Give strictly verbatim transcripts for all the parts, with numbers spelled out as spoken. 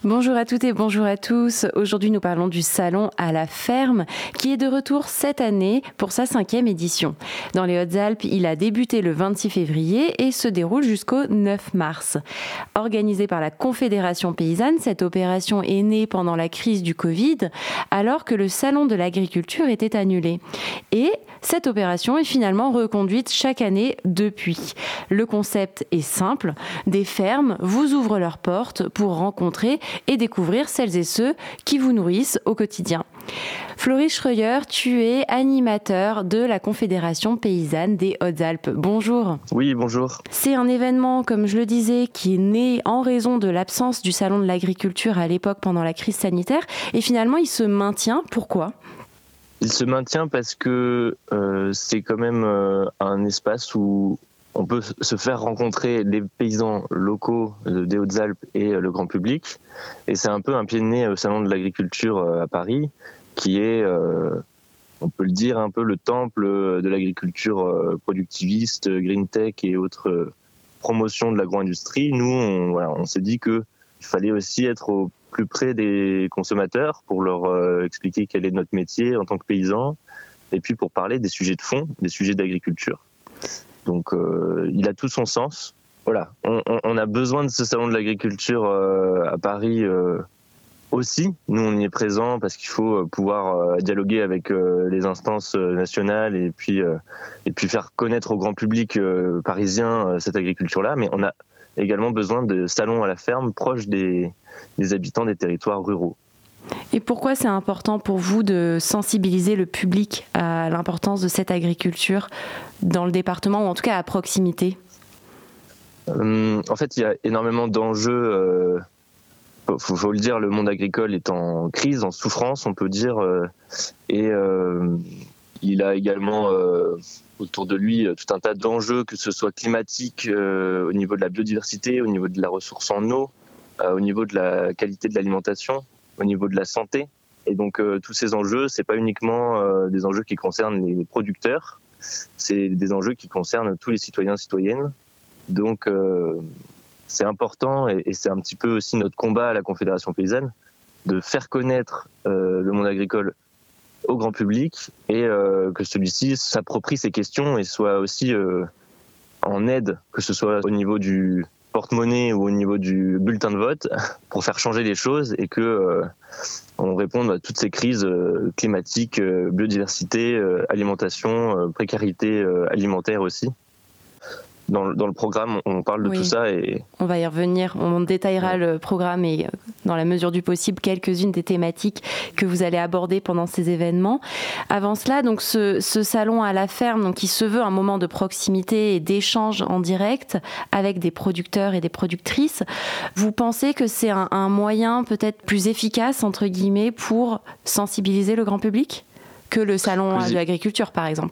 Bonjour à toutes et bonjour à tous. Aujourd'hui, nous parlons du salon à la ferme qui est de retour cette année pour sa cinquième édition. Dans les Hautes-Alpes, il a débuté le vingt-six février et se déroule jusqu'au neuf mars. Organisé par la Confédération paysanne, cette opération est née pendant la crise du Covid, alors que le salon de l'agriculture était annulé. Et cette opération est finalement reconduite chaque année depuis. Le concept est simple, des fermes vous ouvrent leurs portes pour rencontrer et découvrir celles et ceux qui vous nourrissent au quotidien. Floris Schreuer, tu es animateur de la Confédération paysanne des Hautes-Alpes. Bonjour. Oui, bonjour. C'est un événement, comme je le disais, qui est né en raison de l'absence du salon de l'agriculture à l'époque pendant la crise sanitaire et finalement il se maintient. Pourquoi ? Il se maintient parce que euh, c'est quand même euh, un espace où on peut se faire rencontrer les paysans locaux des Hautes-Alpes et le grand public. Et c'est un peu un pied de nez au Salon de l'agriculture à Paris, qui est, euh, on peut le dire, un peu le temple de l'agriculture productiviste, green tech et autres promotions de l'agro-industrie. Nous, on, voilà, on s'est dit qu'il fallait aussi être au plus près des consommateurs pour leur euh, expliquer quel est notre métier en tant que paysan, et puis pour parler des sujets de fond, des sujets d'agriculture. Donc, euh, il a tout son sens. Voilà, on, on, on a besoin de ce salon de l'agriculture euh, à Paris euh, aussi. Nous, on y est présents parce qu'il faut pouvoir euh, dialoguer avec euh, les instances nationales et puis euh, et puis faire connaître au grand public euh, parisien euh, cette agriculture-là. Mais on a également besoin de salons à la ferme proches des, des habitants des territoires ruraux. Et pourquoi c'est important pour vous de sensibiliser le public à l'importance de cette agriculture dans le département, ou en tout cas à proximité ? euh, En fait, il y a énormément d'enjeux. Euh, faut, faut le dire, le monde agricole est en crise, en souffrance, on peut dire. Euh, et euh, il a également euh, autour de lui tout un tas d'enjeux, que ce soit climatiques, euh, au niveau de la biodiversité, au niveau de la ressource en eau, euh, au niveau de la qualité de l'alimentation, au niveau de la santé. Et donc euh, tous ces enjeux, c'est pas uniquement euh, des enjeux qui concernent les producteurs, c'est des enjeux qui concernent tous les citoyens et citoyennes. Donc euh, c'est important, et, et c'est un petit peu aussi notre combat à la Confédération paysanne, de faire connaître euh, le monde agricole au grand public, et euh, que celui-ci s'approprie ces questions et soit aussi euh, en aide, que ce soit au niveau du porte-monnaie ou au niveau du bulletin de vote, pour faire changer les choses et que euh, on réponde à toutes ces crises euh, climatiques, euh, biodiversité, euh, alimentation, euh, précarité euh, alimentaire aussi. Dans le, dans le programme, on parle de oui. tout ça. Et on va y revenir. On détaillera ouais. le programme et, dans la mesure du possible, quelques-unes des thématiques que vous allez aborder pendant ces événements. Avant cela, donc, ce, ce salon à la ferme, donc, qui se veut un moment de proximité et d'échange en direct avec des producteurs et des productrices, vous pensez que c'est un, un moyen peut-être plus efficace, entre guillemets, pour sensibiliser le grand public que le salon plus... de l'agriculture, par exemple ?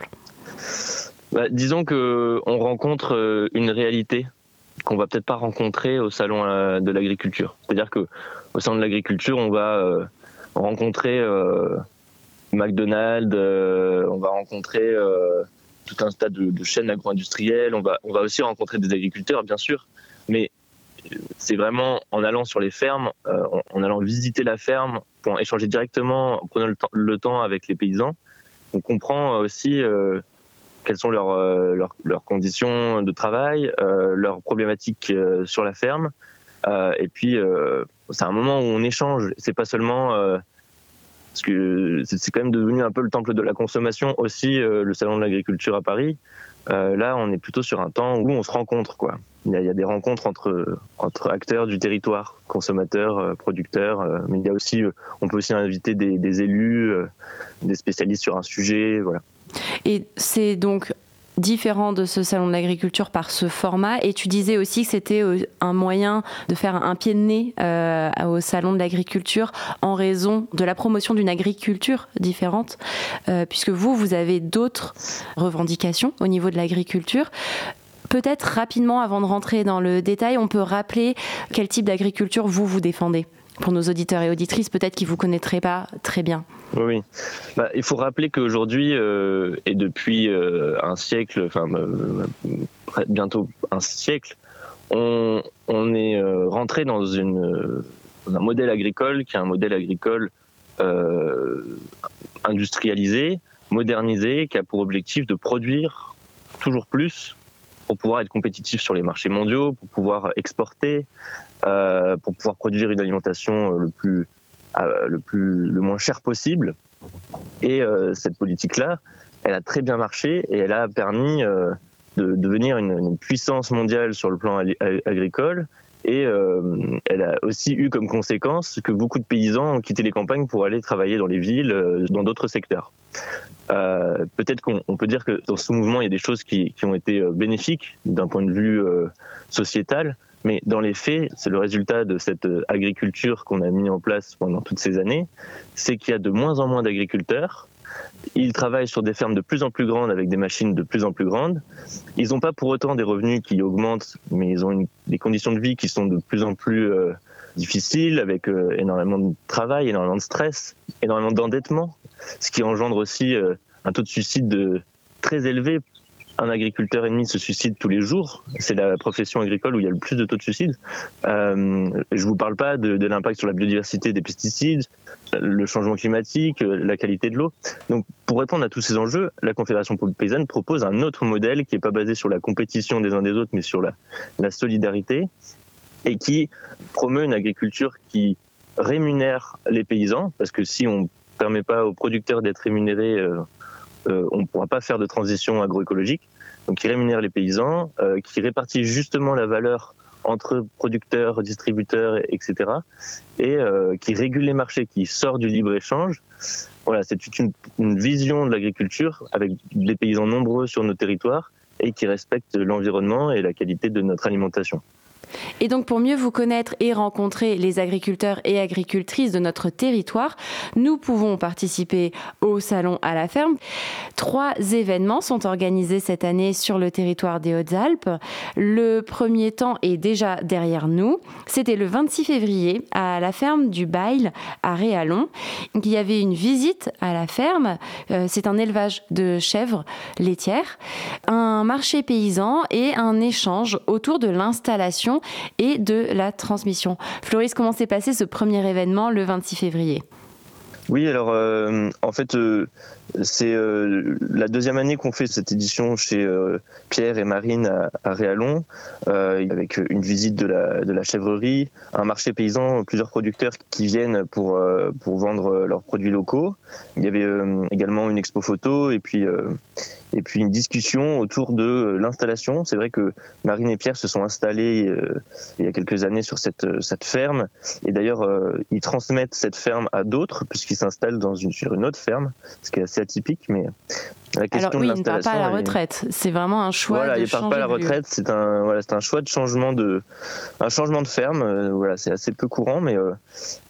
Bah, disons que on rencontre une réalité qu'on va peut-être pas rencontrer au salon de l'agriculture. C'est-à-dire que au salon de l'agriculture, on va euh, rencontrer euh, McDonald's, euh, on va rencontrer euh, tout un tas de, de chaînes agro-industrielles, on va on va aussi rencontrer des agriculteurs, bien sûr, mais c'est vraiment en allant sur les fermes, euh, en, en allant visiter la ferme, pour échanger directement, en prenant le temps, le temps avec les paysans, on comprend aussi euh, quelles sont leurs, euh, leurs, leurs conditions de travail, euh, leurs problématiques euh, sur la ferme. Euh, et puis, euh, c'est un moment où on échange. C'est pas seulement... Euh, parce que c'est, c'est quand même devenu un peu le temple de la consommation aussi, euh, le salon de l'agriculture à Paris. Euh, là, on est plutôt sur un temps où on se rencontre, quoi. Il y a, il y a des rencontres entre, entre acteurs du territoire, consommateurs, euh, producteurs. Euh, mais il y a aussi... Euh, on peut aussi inviter des, des élus, euh, des spécialistes sur un sujet, voilà. Et c'est donc différent de ce salon de l'agriculture par ce format. Et tu disais aussi que c'était un moyen de faire un pied de nez euh, au salon de l'agriculture en raison de la promotion d'une agriculture différente, euh, puisque vous, vous avez d'autres revendications au niveau de l'agriculture. Peut-être rapidement, avant de rentrer dans le détail, on peut rappeler quel type d'agriculture vous, vous défendez pour nos auditeurs et auditrices, peut-être qu'ils ne vous connaîtraient pas très bien. Oui, oui. Bah, il faut rappeler qu'aujourd'hui, euh, et depuis euh, un siècle, enfin euh, bientôt un siècle, on, on est euh, rentré dans une un modèle agricole qui est un modèle agricole euh, industrialisé, modernisé, qui a pour objectif de produire toujours plus pour pouvoir être compétitif sur les marchés mondiaux, pour pouvoir exporter, euh, pour pouvoir produire une alimentation le plus, euh, le plus, le moins cher possible. Et euh, cette politique-là, elle a très bien marché et elle a permis euh, de devenir une, une puissance mondiale sur le plan agricole. Et euh, elle a aussi eu comme conséquence que beaucoup de paysans ont quitté les campagnes pour aller travailler dans les villes, euh, dans d'autres secteurs. Euh, peut-être qu'on on peut dire que dans ce mouvement, il y a des choses qui, qui ont été bénéfiques d'un point de vue euh, sociétal, mais dans les faits, c'est le résultat de cette agriculture qu'on a mis en place pendant toutes ces années, c'est qu'il y a de moins en moins d'agriculteurs. Ils travaillent sur des fermes de plus en plus grandes avec des machines de plus en plus grandes. Ils n'ont pas pour autant des revenus qui augmentent, mais ils ont une, des conditions de vie qui sont de plus en plus euh, difficiles, avec euh, énormément de travail, énormément de stress, énormément d'endettement, ce qui engendre aussi euh, un taux de suicide de, très élevé. Un agriculteur et demi se suicide tous les jours. C'est la profession agricole où il y a le plus de taux de suicide. Euh, je vous parle pas de, de l'impact sur la biodiversité des pesticides, le changement climatique, la qualité de l'eau. Donc, pour répondre à tous ces enjeux, la Confédération paysanne propose un autre modèle qui n'est pas basé sur la compétition des uns des autres, mais sur la, la solidarité, et qui promeut une agriculture qui rémunère les paysans, parce que si on ne permet pas aux producteurs d'être rémunérés, euh, Euh, on ne pourra pas faire de transition agroécologique, donc qui rémunère les paysans, euh, qui répartit justement la valeur entre producteurs, distributeurs, et cetera, et euh, qui régule les marchés, qui sort du libre-échange. Voilà, c'est toute une, une vision de l'agriculture avec des paysans nombreux sur nos territoires et qui respecte l'environnement et la qualité de notre alimentation. Et donc pour mieux vous connaître et rencontrer les agriculteurs et agricultrices de notre territoire, nous pouvons participer au Salon à la ferme. Trois événements sont organisés cette année sur le territoire des Hautes-Alpes. Le premier temps est déjà derrière nous. C'était le vingt-six février à la ferme du Bail à Réallon. Il y avait une visite à la ferme. C'est un élevage de chèvres laitières, un marché paysan et un échange autour de l'installation et de la transmission. Floris, comment s'est passé ce premier événement le vingt-six février ? Oui, alors euh, en fait, euh, c'est euh, la deuxième année qu'on fait cette édition chez euh, Pierre et Marine à, à Réallon, euh, avec une visite de la, de la chèvrerie, un marché paysan, plusieurs producteurs qui viennent pour, euh, pour vendre leurs produits locaux. Il y avait euh, également une expo photo et puis, euh, et puis une discussion autour de l'installation. C'est vrai que Marine et Pierre se sont installés euh, il y a quelques années sur cette, cette ferme, et d'ailleurs euh, ils transmettent cette ferme à d'autres puisqu'ils s'installent dans une, sur une autre ferme, ce qui est assez atypique, mais la question Alors oui, de l'installation... ils ne partent pas à la retraite, est... c'est vraiment un choix voilà, de changer de lieu. Voilà, ils partent pas à la retraite, c'est un, voilà, c'est un choix de changement de, un changement de ferme, euh, voilà, c'est assez peu courant, mais euh,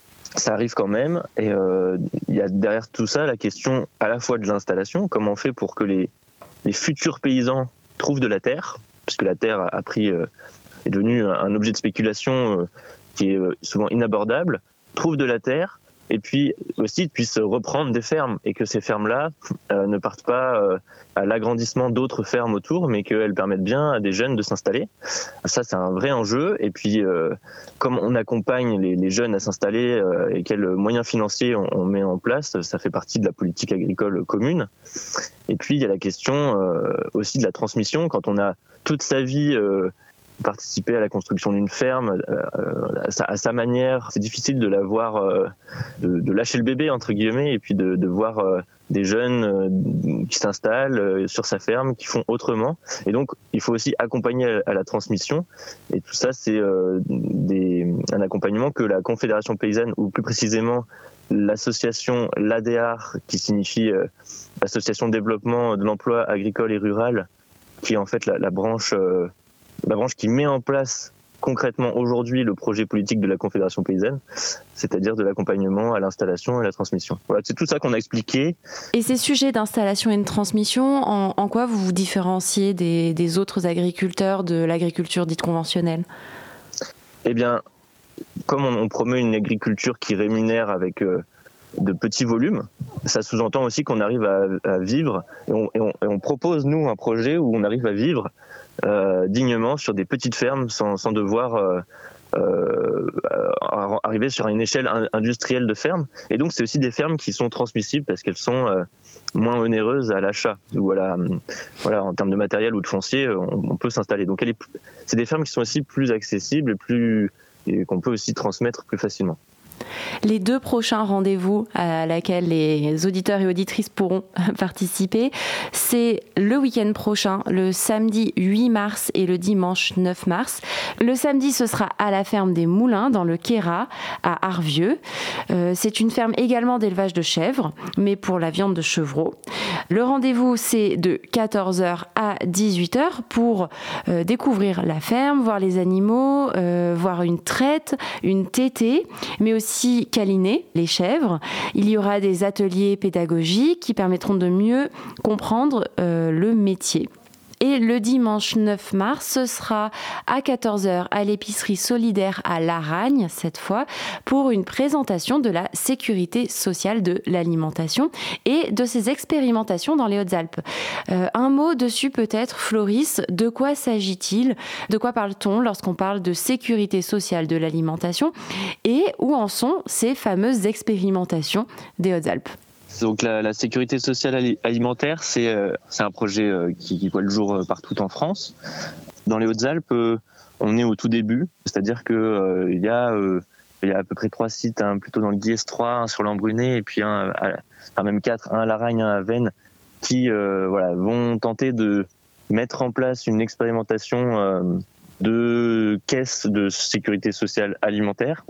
ça arrive quand même, et il euh, y a derrière tout ça la question à la fois de l'installation, comment on fait pour que les, les futurs paysans trouvent de la terre, puisque la terre a pris, euh, est devenue un objet de spéculation euh, qui est souvent inabordable, trouvent de la terre, et puis aussi puissent reprendre des fermes, et que ces fermes-là euh, ne partent pas euh, à l'agrandissement d'autres fermes autour, mais qu'elles permettent bien à des jeunes de s'installer. Ça, c'est un vrai enjeu. Et puis, euh, comme on accompagne les, les jeunes à s'installer euh, et quels moyens financiers on, on met en place, ça fait partie de la politique agricole commune. Et puis, il y a la question euh, aussi de la transmission. Quand on a toute sa vie... Euh, participer à la construction d'une ferme euh, à, sa, à sa manière. C'est difficile de la voir, euh, de, de lâcher le bébé entre guillemets, et puis de, de voir euh, des jeunes euh, qui s'installent euh, sur sa ferme, qui font autrement. Et donc, il faut aussi accompagner à, à la transmission. Et tout ça, c'est euh, des, un accompagnement que la Confédération paysanne, ou plus précisément l'association l'A D A R, qui signifie euh, l'Association de développement de l'emploi agricole et rural, qui est en fait la, la branche euh, la branche qui met en place concrètement aujourd'hui le projet politique de la Confédération paysanne, c'est-à-dire de l'accompagnement à l'installation et à la transmission. Voilà, c'est tout ça qu'on a expliqué. Et ces sujets d'installation et de transmission, en, en quoi vous vous différenciez des, des autres agriculteurs de l'agriculture dite conventionnelle ? Eh bien, comme on, on promeut une agriculture qui rémunère avec euh, de petits volumes, ça sous-entend aussi qu'on arrive à, à vivre, et on, et, on, et on propose, nous, un projet où on arrive à vivre Euh, dignement sur des petites fermes sans, sans devoir euh, euh, arriver sur une échelle industrielle de ferme. Et donc c'est aussi des fermes qui sont transmissibles parce qu'elles sont euh, moins onéreuses à l'achat ou à la, voilà, en termes de matériel ou de foncier, on, on peut s'installer. Donc elle est, c'est des fermes qui sont aussi plus accessibles et plus et qu'on peut aussi transmettre plus facilement. Les deux prochains rendez-vous à laquelle les auditeurs et auditrices pourront participer, c'est le week-end prochain, le samedi huit mars et le dimanche neuf mars. Le samedi, ce sera à la ferme des Moulins, dans le Queyras, à Arvieux. Euh, c'est une ferme également d'élevage de chèvres, mais pour la viande de chevreau. Le rendez-vous, c'est de quatorze heures à dix-huit heures pour euh, découvrir la ferme, voir les animaux, euh, voir une traite, une tétée, mais aussi câliner les chèvres. Il y aura des ateliers pédagogiques qui permettront de mieux comprendre euh, le métier. Et le dimanche neuf mars, ce sera à quatorze heures à l'épicerie solidaire à Laragne, cette fois, pour une présentation de la sécurité sociale de l'alimentation et de ses expérimentations dans les Hautes-Alpes. Euh, un mot dessus peut-être, Floris, de quoi s'agit-il ? De quoi parle-t-on lorsqu'on parle de sécurité sociale de l'alimentation ? Et où en sont ces fameuses expérimentations des Hautes-Alpes ? Donc la, la sécurité sociale alimentaire, c'est, euh, c'est un projet euh, qui, qui voit le jour euh, partout en France. Dans les Hautes-Alpes, euh, on est au tout début, c'est-à-dire qu'il euh, y, euh, y a à peu près trois sites, un plutôt dans le Guiers trois, un sur l'Embrunet et puis un, à, enfin même quatre, un à Laragne, un à Veynes, qui euh, voilà, vont tenter de mettre en place une expérimentation euh, de caisses de sécurité sociale alimentaire,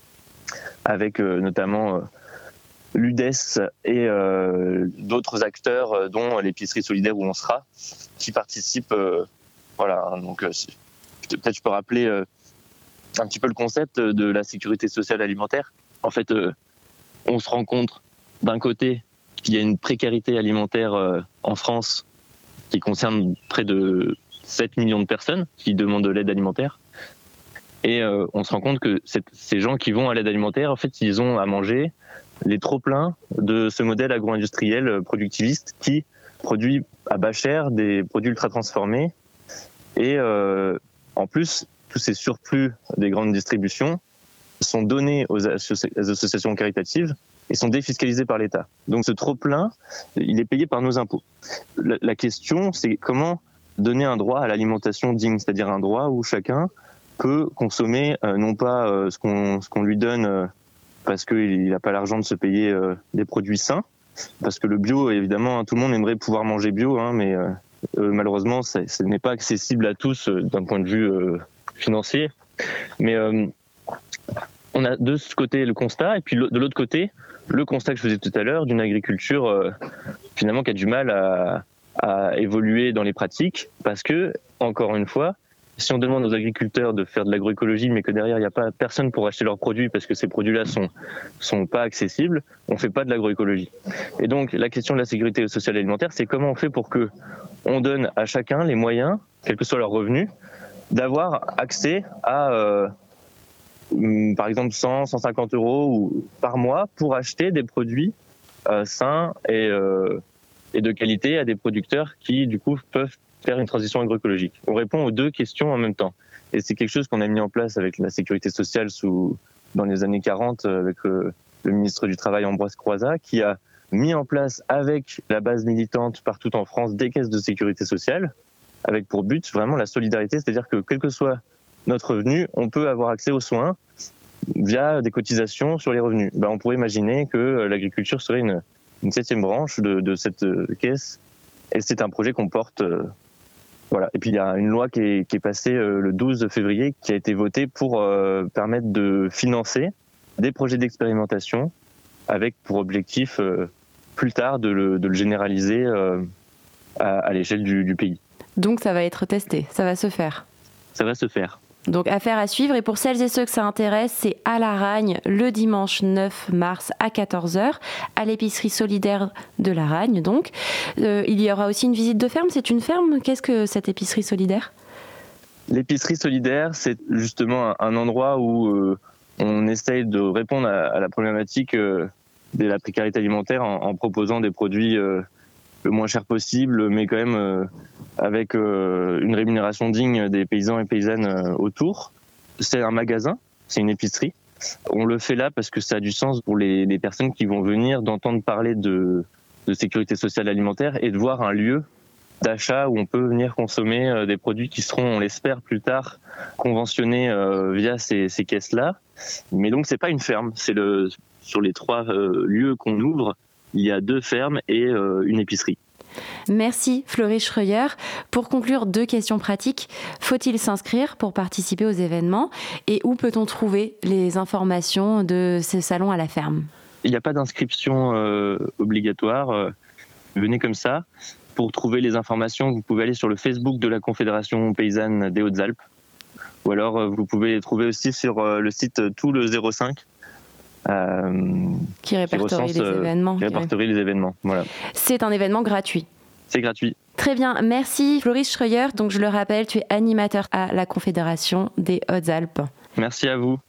avec euh, notamment... Euh, l'U D E S et euh, d'autres acteurs, euh, dont l'épicerie solidaire où on sera, qui participent. Euh, voilà, donc euh, peut-être je peux rappeler euh, un petit peu le concept de la sécurité sociale alimentaire. En fait, euh, on se rend compte d'un côté qu'il y a une précarité alimentaire euh, en France qui concerne près de sept millions de personnes qui demandent de l'aide alimentaire. Et euh, on se rend compte que cette, ces gens qui vont à l'aide alimentaire, en fait, ils ont à manger les trop-pleins de ce modèle agro-industriel productiviste qui produit à bas cher des produits ultra transformés. Et euh, en plus, tous ces surplus des grandes distributions sont donnés aux associations caritatives et sont défiscalisés par l'État. Donc ce trop-plein, il est payé par nos impôts. La, la question, c'est comment donner un droit à l'alimentation digne, c'est-à-dire un droit où chacun peut consommer euh, non pas euh, ce qu'on, ce qu'on lui donne euh, parce qu'il n'a pas l'argent de se payer euh, des produits sains, parce que le bio, évidemment, hein, tout le monde aimerait pouvoir manger bio, hein, mais euh, euh, malheureusement, ça, ce n'est pas accessible à tous euh, d'un point de vue euh, financier. Mais euh, on a de ce côté le constat, et puis de l'autre côté, le constat que je faisais tout à l'heure d'une agriculture euh, finalement qui a du mal à, à évoluer dans les pratiques, parce que, encore une fois, si on demande aux agriculteurs de faire de l'agroécologie, mais que derrière il n'y a pas personne pour acheter leurs produits parce que ces produits-là sont sont pas accessibles, on fait pas de l'agroécologie. Et donc la question de la sécurité sociale et alimentaire, c'est comment on fait pour que on donne à chacun les moyens, quels que soient leurs revenus, d'avoir accès à euh, par exemple cent, cent cinquante euros ou, par mois pour acheter des produits euh, sains et, euh, et de qualité à des producteurs qui du coup peuvent faire une transition agroécologique. On répond aux deux questions en même temps. Et c'est quelque chose qu'on a mis en place avec la sécurité sociale sous, dans les années quarante avec euh, le ministre du Travail Ambroise Croizat, qui a mis en place avec la base militante partout en France des caisses de sécurité sociale, avec pour but vraiment la solidarité, c'est-à-dire que quel que soit notre revenu, on peut avoir accès aux soins via des cotisations sur les revenus. Ben, on pourrait imaginer que l'agriculture serait une, une septième branche de, de cette caisse, et c'est un projet qu'on porte. Euh, Voilà. Et puis il y a une loi qui est, qui est passée euh, le douze février, qui a été votée pour euh, permettre de financer des projets d'expérimentation avec pour objectif euh, plus tard de le, de le généraliser euh, à, à l'échelle du, du pays. Donc ça va être testé, ça va se faire. Ça va se faire. Donc affaire à suivre, et pour celles et ceux que ça intéresse, c'est à Laragne le dimanche neuf mars à quatorze heures à l'épicerie solidaire de Laragne. Donc euh, il y aura aussi une visite de ferme. C'est une ferme. Qu'est-ce que cette épicerie solidaire ? L'épicerie solidaire, c'est justement un, un endroit où euh, on essaye de répondre à, à la problématique euh, de la précarité alimentaire en, en proposant des produits euh, le moins cher possible, mais quand même euh, avec euh, une rémunération digne des paysans et paysannes euh, autour. c'est un magasin, c'est une épicerie. On le fait là parce que ça a du sens pour les, les personnes qui vont venir d'entendre parler de, de sécurité sociale alimentaire et de voir un lieu d'achat où on peut venir consommer des produits qui seront, on l'espère, plus tard conventionnés euh, via ces, ces caisses-là. Mais donc c'est pas une ferme, c'est le sur les trois euh, lieux qu'on ouvre, il y a deux fermes et euh, une épicerie. Merci Floris Schreuer. Pour conclure, deux questions pratiques. Faut-il s'inscrire pour participer aux événements et où peut-on trouver les informations de ce salon à la ferme ? Il n'y a pas d'inscription euh, obligatoire. Euh, venez comme ça. Pour trouver les informations, vous pouvez aller sur le Facebook de la Confédération paysanne des Hautes-Alpes. Ou alors, euh, vous pouvez les trouver aussi sur euh, le site Tout le zéro cinq. Euh, qui répertorie qui recense, les événements. Qui répertorie les événements, voilà. C'est un événement gratuit. C'est gratuit. Très bien, merci Floris Schreuer. Donc je le rappelle, tu es animateur à la Confédération des Hautes-Alpes. Merci à vous.